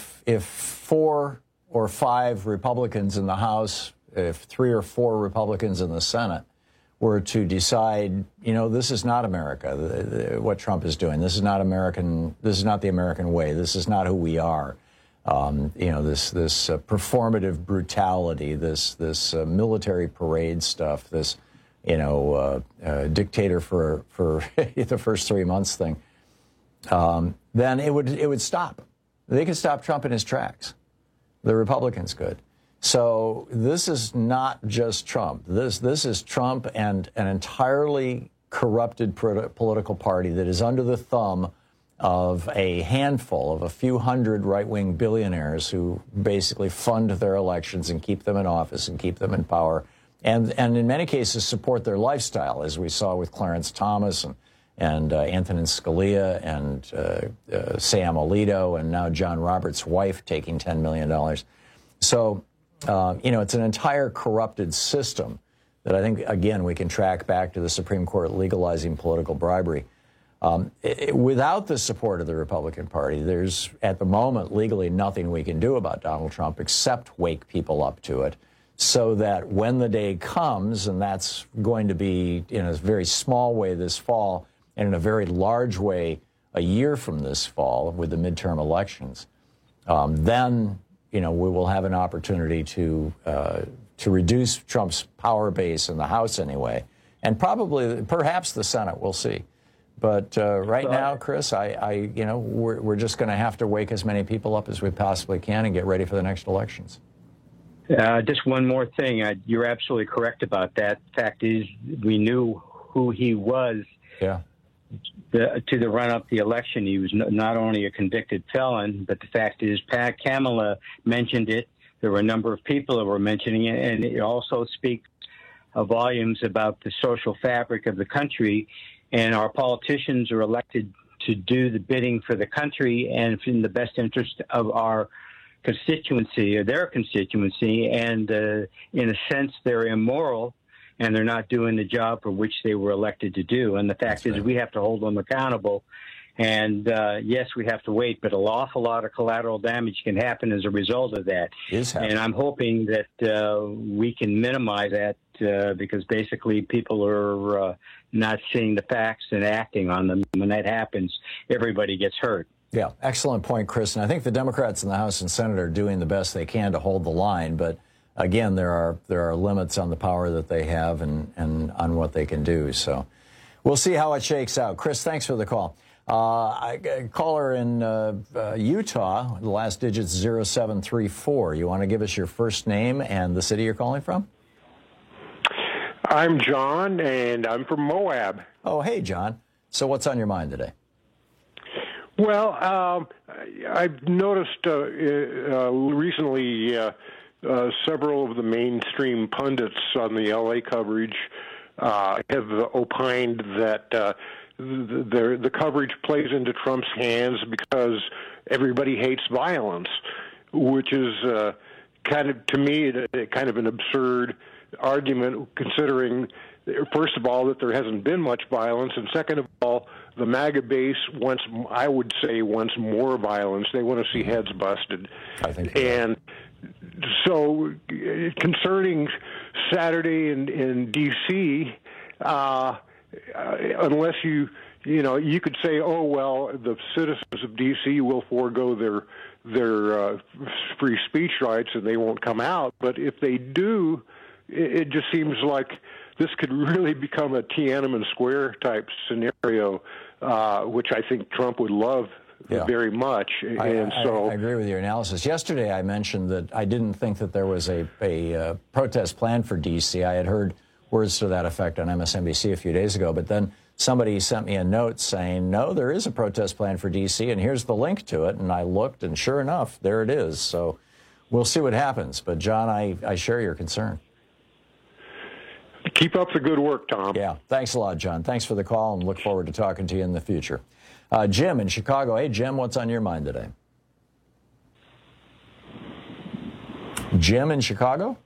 4 or 5 Republicans in the House, if 3 or 4 Republicans in the Senate were to decide, you know, this is not America, what Trump is doing. This is not American. This is not the American way. This is not who we are. You know, this performative brutality, this military parade stuff, this, you know, dictator for the first 3 months thing. Then it would stop. They could stop Trump in his tracks. The Republicans could. So this is not just Trump. This is Trump and an entirely corrupted political party that is under the thumb of a handful of a few hundred right-wing billionaires who basically fund their elections and keep them in office and keep them in power, and in many cases support their lifestyle, as we saw with Clarence Thomas and Antonin Scalia and Sam Alito, and now John Roberts' wife taking $10 million. So, you know, it's an entire corrupted system that I think, again, we can track back to the Supreme Court legalizing political bribery. Without the support of the Republican Party, there's, at the moment, legally nothing we can do about Donald Trump except wake people up to it, so that when the day comes, and that's going to be in a very small way this fall, and in a very large way a year from this fall with the midterm elections, then, you know, we will have an opportunity to reduce Trump's power base in the House anyway, and perhaps the Senate. We'll see. But right now, Chris, you know, we're just going to have to wake as many people up as we possibly can and get ready for the next elections. Just one more thing. You're absolutely correct about that. Fact is, we knew who he was. Yeah. To the run-up the election, he was not only a convicted felon, but the fact is, Kamala mentioned it. There were a number of people that were mentioning it, and it also speaks volumes about the social fabric of the country. And our politicians are elected to do the bidding for the country and in the best interest of our constituency, or their constituency. And in a sense, they're immoral, and they're not doing the job for which they were elected to do. And the fact is, we have to hold them accountable. And yes, we have to wait, but an awful lot of collateral damage can happen as a result of that. And I'm hoping that we can minimize that because basically people are not seeing the facts and acting on them. When that happens, everybody gets hurt. Yeah, excellent point, Chris. And I think the Democrats in the House and Senate are doing the best they can to hold the line. But again, there are limits on the power that they have and on what they can do. So we'll see how it shakes out. Chris, thanks for the call. A caller in Utah, the last digit's 0734. You want to give us your first name and the city you're calling from? I'm John, and I'm from Moab. Oh, hey, John. So what's on your mind today? Well, I've noticed recently several of the mainstream pundits on the L.A. coverage have opined that the coverage plays into Trump's hands because everybody hates violence, which is kind of, to me, kind of an absurd argument, considering, first of all, that there hasn't been much violence, and second of all, the MAGA base wants more violence. They want to see heads busted. I think and so, concerning Saturday in D.C., unless you could say, oh well, the citizens of D.C. will forego their free speech rights and they won't come out. But if they do, it just seems like this could really become a Tiananmen Square type scenario, which I think Trump would love very much. I agree with your analysis. Yesterday I mentioned that I didn't think that there was a protest plan for D.C. I had heard words to that effect on MSNBC a few days ago, but then somebody sent me a note saying, no, there is a protest plan for D.C., and here's the link to it, and I looked, and sure enough, there it is. So we'll see what happens. But, John, I share your concern. Keep up the good work, Tom. Yeah, thanks a lot, John. Thanks for the call, and look forward to talking to you in the future. Jim in Chicago. Hey, Jim, what's on your mind today? Jim in Chicago?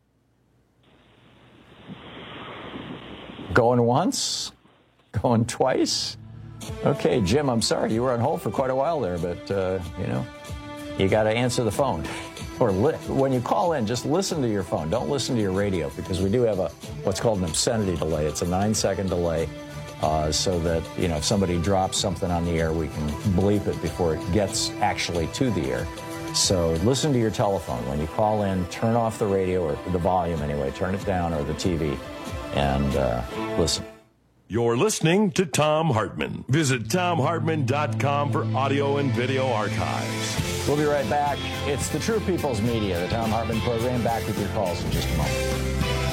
Going once? Going twice? Okay, Jim, I'm sorry. You were on hold for quite a while there, but, you got to answer the phone. Or when you call in, just listen to your phone. Don't listen to your radio, because we do have what's called an obscenity delay. It's a 9-second delay, so that, if somebody drops something on the air, we can bleep it before it gets actually to the air. So listen to your telephone. When you call in, turn off the radio, or the volume anyway, turn it down, or the TV, and listen. You're listening to Thom Hartmann. Visit ThomHartmann.com for audio and video archives. We'll be right back. It's the True People's Media, the Thom Hartmann program. Back with your calls in just a moment.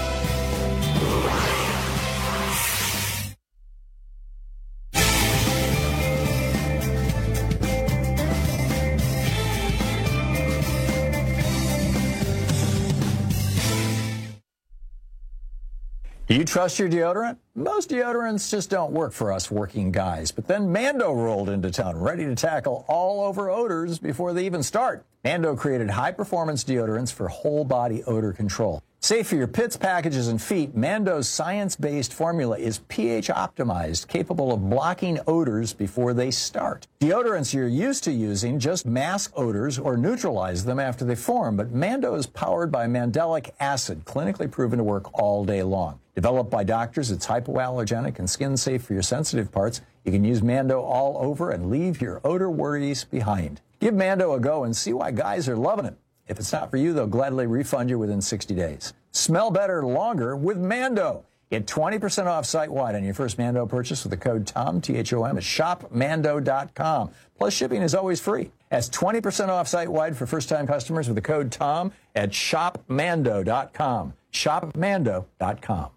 Do you trust your deodorant? Most deodorants just don't work for us working guys. But then Mando rolled into town, ready to tackle all-over odors before they even start. Mando created high-performance deodorants for whole-body odor control. Safe for your pits, packages, and feet, Mando's science-based formula is pH-optimized, capable of blocking odors before they start. Deodorants you're used to using just mask odors or neutralize them after they form, but Mando is powered by mandelic acid, clinically proven to work all day long. Developed by doctors, it's hypoallergenic and skin-safe for your sensitive parts. You can use Mando all over and leave your odor worries behind. Give Mando a go and see why guys are loving it. If it's not for you, they'll gladly refund you within 60 days. Smell better longer with Mando. Get 20% off site-wide on your first Mando purchase with the code TOM, T-H-O-M, at shopmando.com. Plus, shipping is always free. That's 20% off site-wide for first-time customers with the code TOM at shopmando.com. Shopmando.com.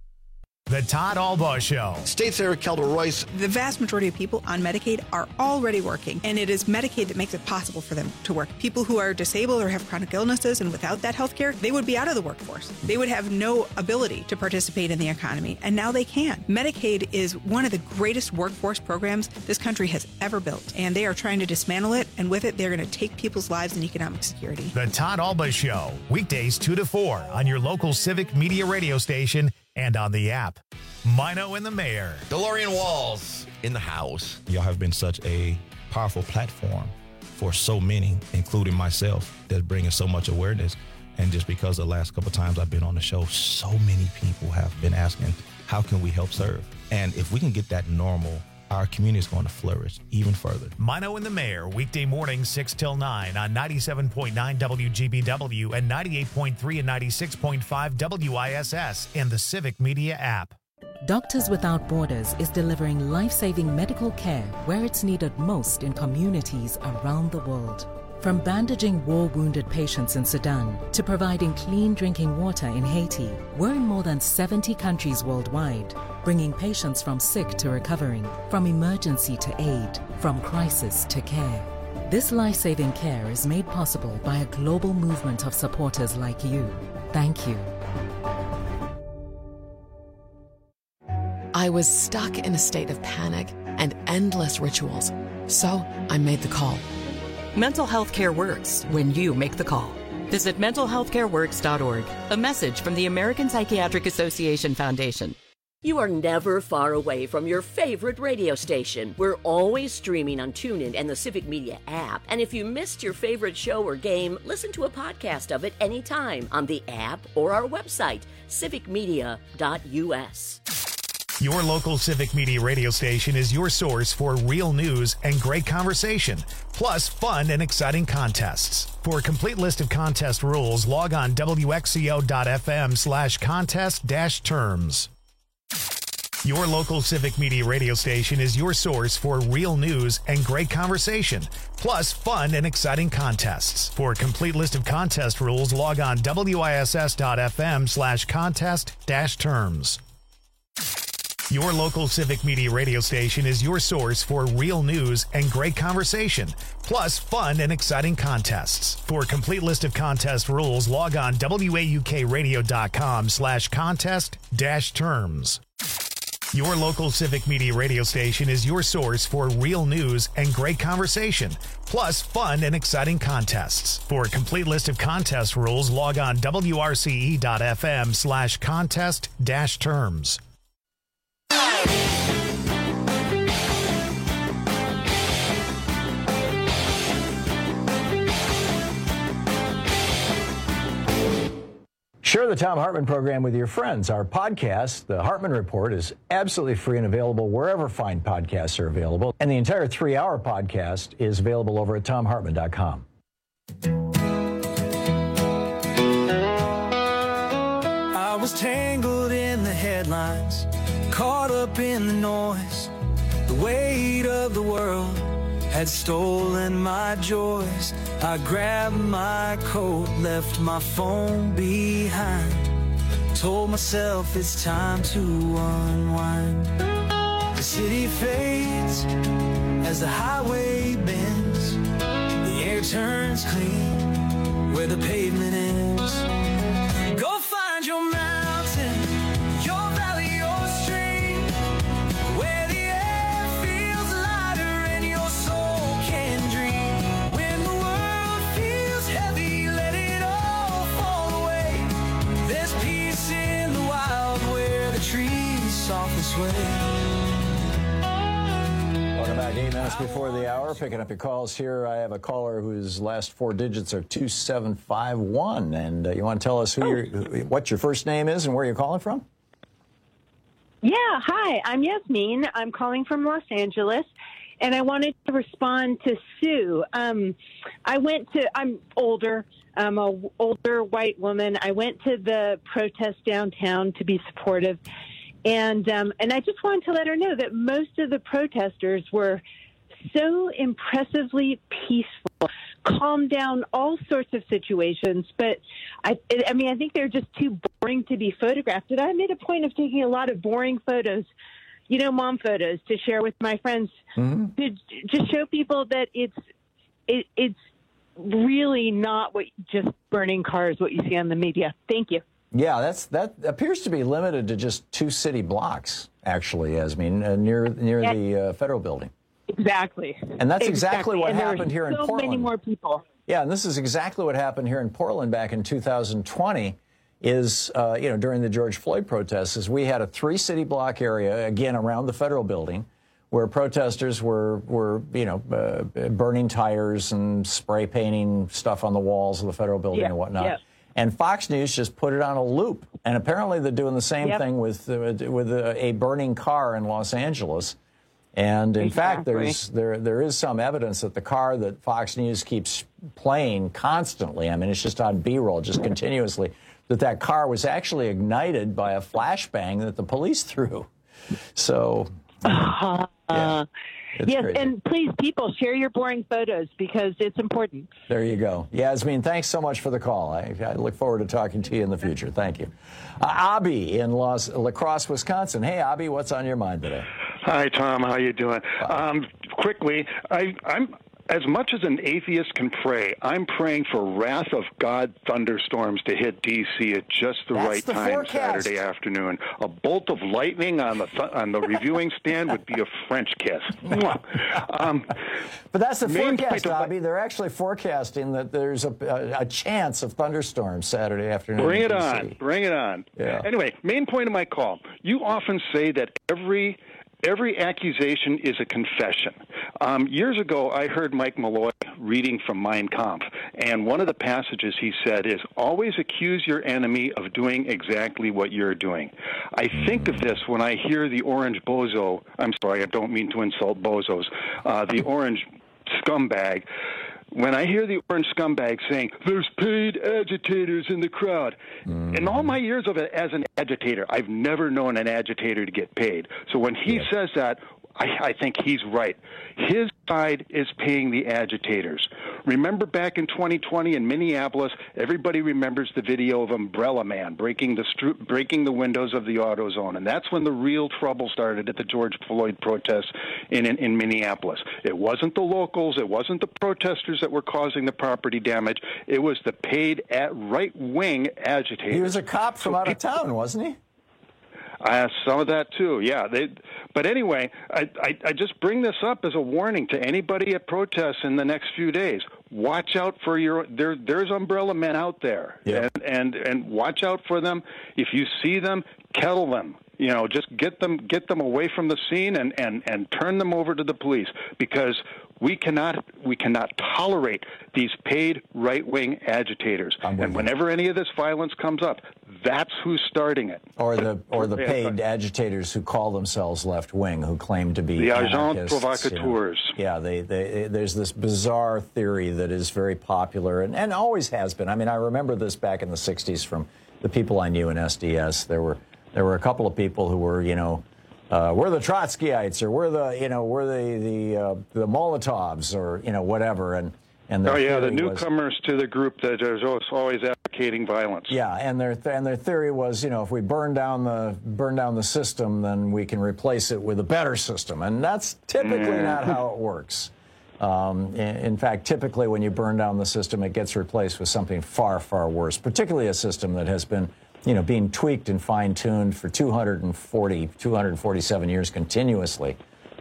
The Todd Albaugh Show. State Senator Kelda Royce. The vast majority of people on Medicaid are already working, and it is Medicaid that makes it possible for them to work. People who are disabled or have chronic illnesses, and without that health care, they would be out of the workforce. They would have no ability to participate in the economy, and now they can. Medicaid is one of the greatest workforce programs this country has ever built, and they are trying to dismantle it, and with it, they're going to take people's lives and economic security. The Todd Albaugh Show, weekdays 2 to 4 on your local Civic Media radio station and on the app. Mino and the Mayor. DeLorean Walls in the house. Y'all have been such a powerful platform for so many, including myself, that's bringing so much awareness. And just because the last couple of times I've been on the show, so many people have been asking, how can we help serve? And if we can get that normal, our community is going to flourish even further. Mino and the Mayor, weekday mornings 6 till 9 on 97.9 WGBW and 98.3 and 96.5 WISS and the Civic Media app. Doctors Without Borders is delivering life-saving medical care where it's needed most in communities around the world. From bandaging war-wounded patients in Sudan to providing clean drinking water in Haiti, we're in more than 70 countries worldwide, bringing patients from sick to recovering, from emergency to aid, from crisis to care. This life-saving care is made possible by a global movement of supporters like you. Thank you. I was stuck in a state of panic and endless rituals, so I made the call. Mental health care works when you make the call. Visit mentalhealthcareworks.org. A message from the American Psychiatric Association Foundation. You are never far away from your favorite radio station. We're always streaming on TuneIn and the Civic Media app. And if you missed your favorite show or game, listen to a podcast of it anytime on the app or our website, civicmedia.us. Your local Civic Media radio station is your source for real news and great conversation, plus fun and exciting contests. For a complete list of contest rules, log on wxco.fm/contest-terms. Your local Civic Media radio station is your source for real news and great conversation, plus fun and exciting contests. For a complete list of contest rules, log on wiss.fm/contest-terms. Your local Civic Media radio station is your source for real news and great conversation, plus fun and exciting contests. For a complete list of contest rules, log on waukradio.com/contest-terms. Your local Civic Media radio station is your source for real news and great conversation, plus fun and exciting contests. For a complete list of contest rules, log on wrce.fm/contest-terms. Share the Thom Hartmann program with your friends. Our podcast, The Hartmann Report, is absolutely free and available wherever fine podcasts are available. And the entire 3-hour podcast is available over at ThomHartmann.com. I was tangled in the headlines, caught up in the noise. The weight of the world had stolen my joys. I grabbed my coat, left my phone behind, told myself it's time to unwind. The city fades as the highway bends. The air turns clean where the pavement ends. Go find your mountain, your valley, your stream, where the air feels lighter and your soul can dream. When the world feels heavy, let it all fall away. There's peace in the wild where the trees softly sway. Welcome back, 8 minutes before the hour. Picking up your calls here. I have a caller whose last 4 digits are 2751. And you want to tell us what your first name is and where you're calling from? Yeah, hi, I'm Yasmin. I'm calling from Los Angeles, and I wanted to respond to Sue. I'm older. I'm an older white woman. I went to the protest downtown to be supportive, and I just wanted to let her know that most of the protesters were so impressively peaceful, calmed down all sorts of situations. But I think they're just too boring to be photographed. And I made a point of taking a lot of boring photos, mom photos, to share with my friends, to just show people that it's really not just burning cars, what you see on the media. Thank you. Yeah, that appears to be limited to just 2 city blocks, actually, Yasmin, near the federal building. Exactly. And that's exactly what happened here in Portland. So many more people. Yeah, and this is exactly what happened here in Portland back in 2020 is, during the George Floyd protests, is we had a 3-city block area, again, around the federal building, where protesters were burning tires and spray painting stuff on the walls of the federal building and whatnot. Yeah. And Fox News just put it on a loop. And apparently they're doing the same thing with a burning car in Los Angeles. And in fact, there is some evidence that the car that Fox News keeps playing constantly, I mean, it's just on B-roll, just continuously. that car was actually ignited by a flashbang that the police threw. So, yeah. Yes, crazy. and please, people, share your boring photos because it's important. There you go. Yasmin, thanks so much for the call. I look forward to talking to you in the future. Thank you. Abby in La Crosse, Wisconsin. Hey, Abby, what's on your mind today? Hi, Tom. How you doing? Quickly, I'm as much as an atheist can pray, I'm praying for wrath of God thunderstorms to hit D.C. at just the right time forecast. Saturday afternoon. A bolt of lightning on the reviewing stand would be a French kiss. But that's the forecast, Abby. They're actually forecasting that there's a chance of thunderstorms Saturday afternoon. Bring it on. Bring it on. Yeah. Anyway, main point of my call. You often say that every accusation is a confession. Years ago, I heard Mike Malloy reading from Mein Kampf, and one of the passages he said is, always accuse your enemy of doing exactly what you're doing. I think of this when I hear the orange bozo, I'm sorry, I don't mean to insult bozos, the orange scumbag. When I hear the orange scumbag saying, there's paid agitators in the crowd, in all my years of it as an agitator, I've never known an agitator to get paid. So when he says that, I think he's right. His side is paying the agitators. Remember back in 2020 in Minneapolis, everybody remembers the video of Umbrella Man breaking the windows of the AutoZone, and that's when the real trouble started at the George Floyd protests in Minneapolis. It wasn't the locals, it wasn't the protesters that were causing the property damage, it was the paid right-wing agitators. He was a cop from out of town, wasn't he? Some of that too, yeah. But anyway, I just bring this up as a warning to anybody at protests in the next few days. Watch out for there's umbrella men out there, and watch out for them. If you see them, kettle them. You know, just get them away from the scene and turn them over to the police, because we cannot tolerate these paid right-wing agitators. And whenever any of this violence comes up, that's who's starting it. Or the paid agitators who call themselves left-wing, who claim to be the agents provocateurs. Yeah, there's this bizarre theory that is very popular and always has been. I mean, I remember this back in the 60s from the people I knew in SDS. There were a couple of people who were, we're the Trotskyites, or we're the Molotovs, or whatever, and the newcomers to the group that are always advocating violence. Yeah, and their theory was, if we burn down the system, then we can replace it with a better system, and that's typically not how it works. In fact, typically when you burn down the system, it gets replaced with something far, far worse, particularly a system that has been being tweaked and fine-tuned for 247 years continuously.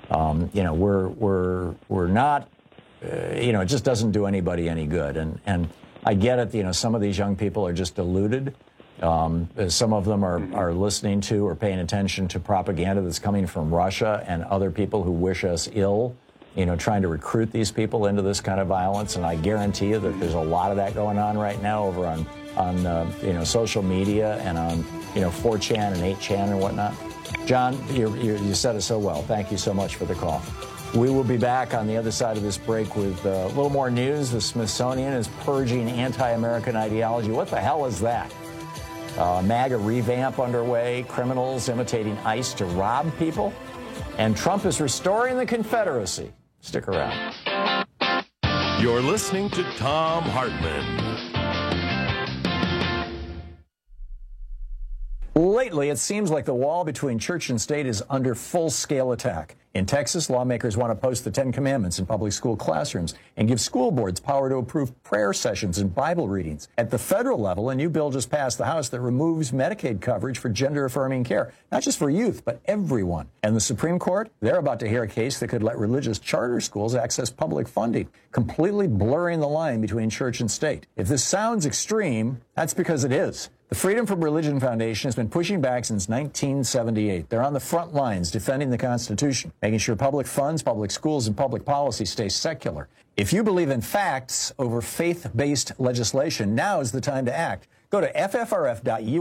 We're not, it just doesn't do anybody any good. And I get it, some of these young people are just deluded. Some of them are listening to or paying attention to propaganda that's coming from Russia and other people who wish us ill, trying to recruit these people into this kind of violence. And I guarantee you that there's a lot of that going on right now over on social media and on 4chan and 8chan and whatnot. John, you said it so well. Thank you so much for the call. We will be back on the other side of this break with a little more news. The Smithsonian is purging anti-American ideology. What the hell is that? MAGA revamp underway, criminals imitating ICE to rob people, and Trump is restoring the Confederacy. Stick around. You're listening to Thom Hartmann. Lately, it seems like the wall between church and state is under full-scale attack. In Texas, lawmakers want to post the Ten Commandments in public school classrooms and give school boards power to approve prayer sessions and Bible readings. At the federal level, a new bill just passed the House that removes Medicaid coverage for gender-affirming care, not just for youth, but everyone. And the Supreme Court, they're about to hear a case that could let religious charter schools access public funding, completely blurring the line between church and state. If this sounds extreme, that's because it is. The Freedom from Religion Foundation has been pushing back since 1978. They're on the front lines defending the Constitution, making sure public funds, public schools, and public policy stay secular. If you believe in facts over faith-based legislation, now is the time to act. Go to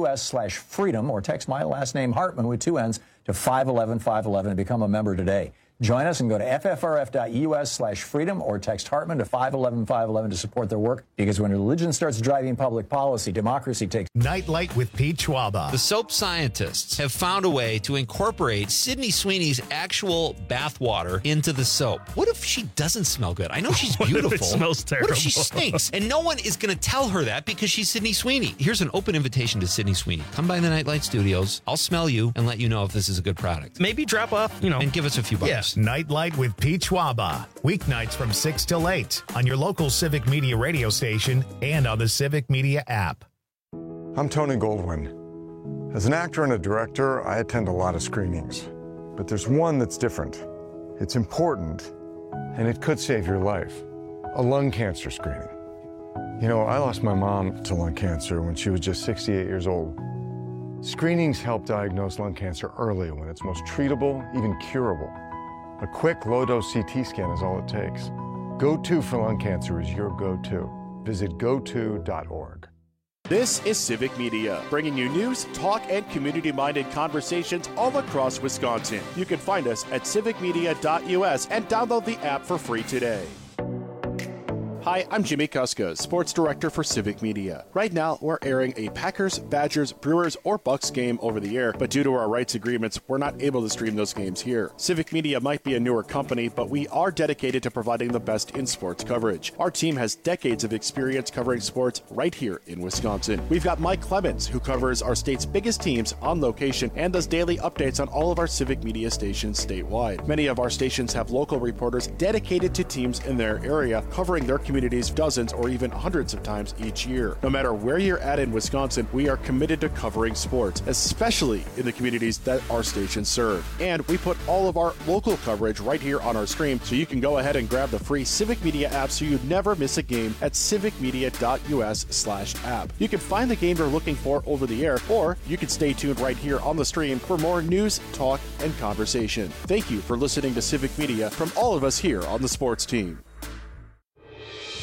ffrf.us/freedom or text my last name Hartmann with 2 N's to 511-511 and become a member today. Join us and go to ffrf.us/freedom or text Hartman to 511-511 to support their work, because when religion starts driving public policy, democracy takes... Nightlight with Pete Schwaba. The soap scientists have found a way to incorporate Sydney Sweeney's actual bath water into the soap. What if she doesn't smell good? I know she's beautiful. What if it smells terrible? What if she stinks? And no one is going to tell her that because she's Sydney Sweeney. Here's an open invitation to Sydney Sweeney. Come by the Nightlight Studios. I'll smell you and let you know if this is a good product. Maybe drop off, and give us a few bucks. Yeah. Nightlight with Pete Schwaba. Weeknights from 6 till 8 on your local Civic Media radio station and on the Civic Media app. I'm Tony Goldwyn. As an actor and a director, I attend a lot of screenings. But there's one that's different. It's important, and it could save your life. A lung cancer screening. You know, I lost my mom to lung cancer when she was just 68 years old. Screenings help diagnose lung cancer early when it's most treatable, even curable. A quick, low-dose CT scan is all it takes. Go-To for lung cancer is your go-to. Visit goto.org. This is Civic Media, bringing you news, talk, and community-minded conversations all across Wisconsin. You can find us at civicmedia.us and download the app for free today. Hi, I'm Jimmy Kuska, Sports Director for Civic Media. Right now, we're airing a Packers, Badgers, Brewers, or Bucks game over the air, but due to our rights agreements, we're not able to stream those games here. Civic Media might be a newer company, but we are dedicated to providing the best in sports coverage. Our team has decades of experience covering sports right here in Wisconsin. We've got Mike Clemens, who covers our state's biggest teams on location and does daily updates on all of our Civic Media stations statewide. Many of our stations have local reporters dedicated to teams in their area, covering their communities dozens or even hundreds of times each year. No matter where you're at in Wisconsin, we are committed to covering sports, especially in the communities that our stations serve. And we put all of our local coverage right here on our stream, so you can go ahead and grab the free Civic Media app so you never miss a game at civicmedia.us/app. You can find the game you're looking for over the air, or you can stay tuned right here on the stream for more news, talk, and conversation. Thank you for listening to Civic Media from all of us here on the sports team.